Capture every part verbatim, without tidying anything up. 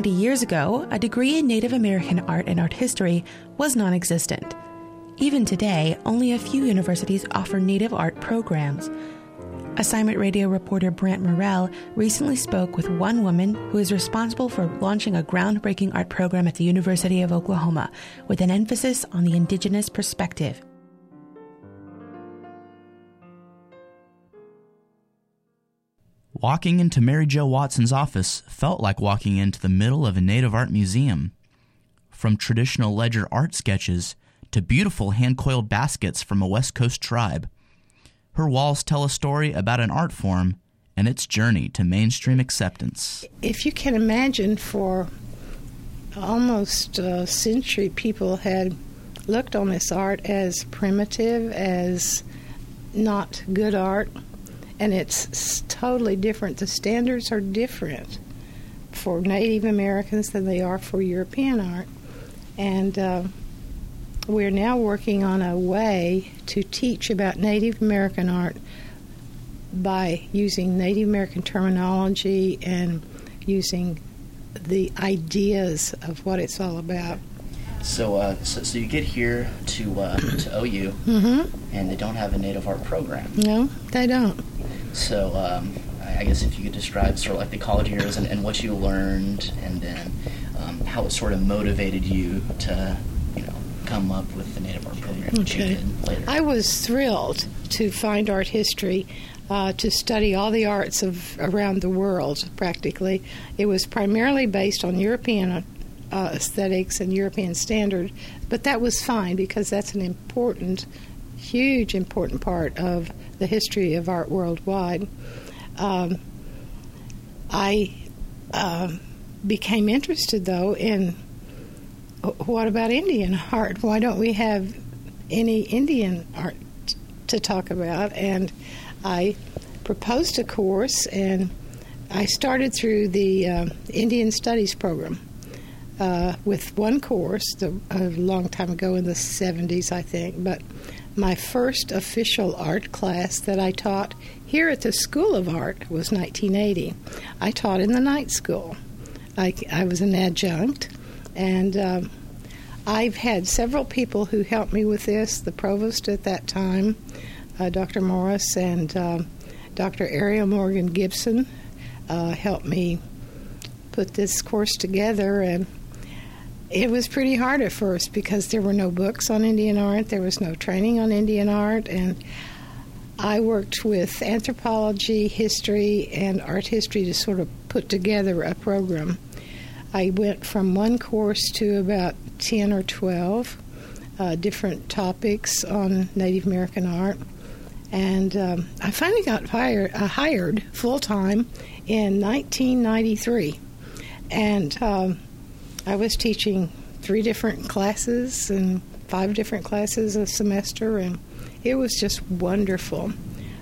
twenty years ago, a degree in Native American art and art history was non-existent. Even today, only a few universities offer Native art programs. Assignment Radio reporter Brant Morrell recently spoke with one woman who is responsible for launching a groundbreaking art program at the University of Oklahoma with an emphasis on the indigenous perspective. Walking into Mary Jo Watson's office felt like walking into the middle of a Native art museum. From traditional ledger art sketches to beautiful hand-coiled baskets from a West Coast tribe, her walls tell a story about an art form and its journey to mainstream acceptance. If you can imagine, for almost a century, people had looked on this art as primitive, as not good art, and it's totally different. The standards are different for Native Americans than they are for European art. And uh, we're now working on a way to teach about Native American art by using Native American terminology and using the ideas of what it's all about. So, uh, so, so you get here to uh, to O U, mm-hmm. and they don't have a Native art program. No, they don't. So, um, I guess if you could describe sort of like the college years and, and what you learned, and then um, how it sort of motivated you to, you know, come up with the Native art program that Okay. you did later. I was thrilled to find art history, uh, to study all the arts of around the world, practically. It was primarily based on European uh, aesthetics and European standard, but that was fine because that's an important, huge, important part of the history of art worldwide. Um, I uh, became interested, though, in what about Indian art? Why don't we have any Indian art t- to talk about? And I proposed a course, and I started through the uh, Indian Studies program uh, with one course the, a long time ago in the seventies, I think. But my first official art class that I taught here at the School of Art was nineteen eighty. I taught in the night school. I, I was an adjunct. And uh, I've had several people who helped me with this. The provost at that time, uh, Doctor Morris, and uh, Doctor Ariel Morgan Gibson uh, helped me put this course together. And it was pretty hard at first because there were no books on Indian art. There was no training on Indian art. And I worked with anthropology, history, and art history to sort of put together a program. I went from one course to about ten or twelve uh, different topics on Native American art. And um, I finally got hired, uh, hired full-time in nineteen ninety-three. And um, I was teaching three different classes and five different classes a semester, and it was just wonderful.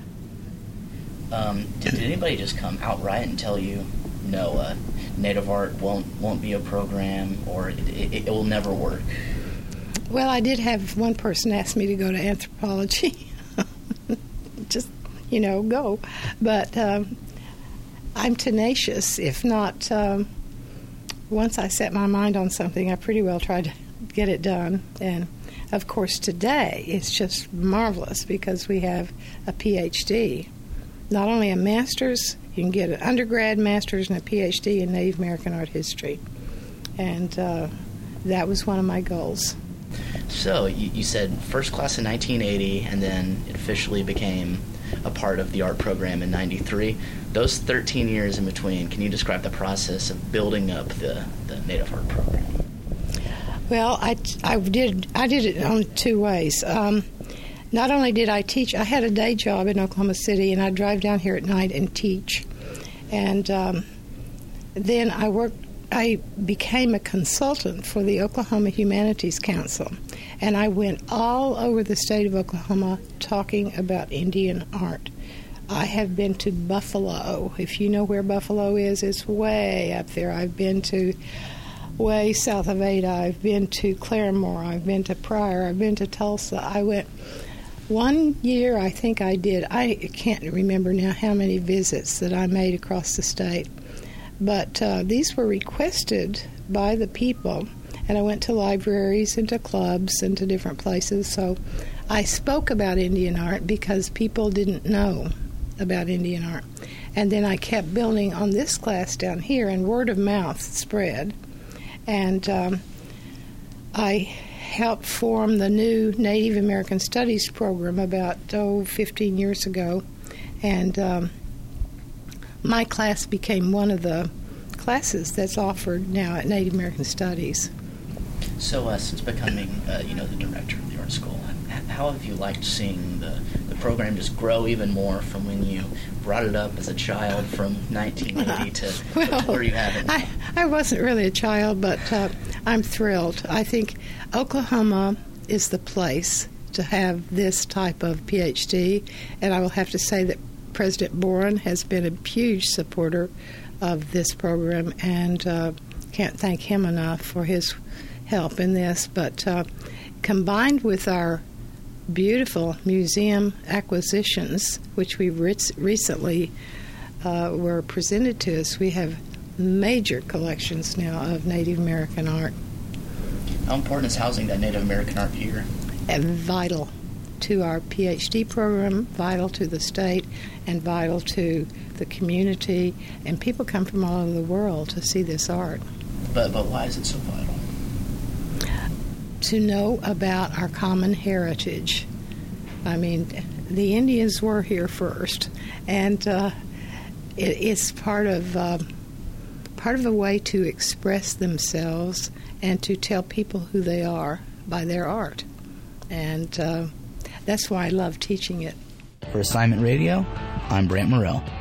Um, did, did anybody just come outright and tell you, no, uh, Native art won't won't be a program, or it, it, it will never work? Well, I did have one person ask me to go to anthropology. Just, you know, go. But um, I'm tenacious. If not, um, once I set my mind on something, I pretty well try to get it done. And, of course, today it's just marvelous because we have a P H D. Not only a master's, you can get an undergrad, master's, and a P H D in Native American art history. And uh, that was one of my goals. So you, you said first class in nineteen eighty, and then it officially became a part of the art program in ninety-three. Those thirteen years in between, can you describe the process of building up the, the Native art program? Well, I, I did I did it on two ways. Um, not only did I teach, I had a day job in Oklahoma City, and I'd drive down here at night and teach. And um, then I worked. I became a consultant for the Oklahoma Humanities Council, and I went all over the state of Oklahoma talking about Indian art. I have been to Buffalo. If you know where Buffalo is, it's way up there. I've been to way south of Ada. I've been to Claremore. I've been to Pryor. I've been to Tulsa. I went one year, I think I did. I can't remember now how many visits that I made across the state. But uh, these were requested by the people, and I went to libraries and to clubs and to different places. So I spoke about Indian art because people didn't know about Indian art. And then I kept building on this class down here, and word of mouth spread. And um, I helped form the new Native American Studies program about, oh, fifteen years ago. And um, my class became one of the classes that's offered now at Native American Studies. So uh, since becoming, uh, you know, the director of the art school, how have you liked seeing the, the program just grow even more from when you brought it up as a child from nineteen eighty to, well, to where you have it now? I, I wasn't really a child, but uh, I'm thrilled. I think Oklahoma is the place to have this type of P H D, and I will have to say that President Boren has been a huge supporter of this program, and uh, can't thank him enough for his help in this. But uh, combined with our beautiful museum acquisitions, which we re- recently uh, were presented to us, we have major collections now of Native American art. How important is housing that Native American art here? And vital to our P H D program, vital to the state, and vital to the community. And people come from all over the world to see this art. But but why is it so vital? To know about our common heritage. I mean, the Indians were here first, and uh, it, it's part of uh, part of a way to express themselves and to tell people who they are by their art. And uh, that's why I love teaching it. For Assignment Radio, I'm Brant Morrell.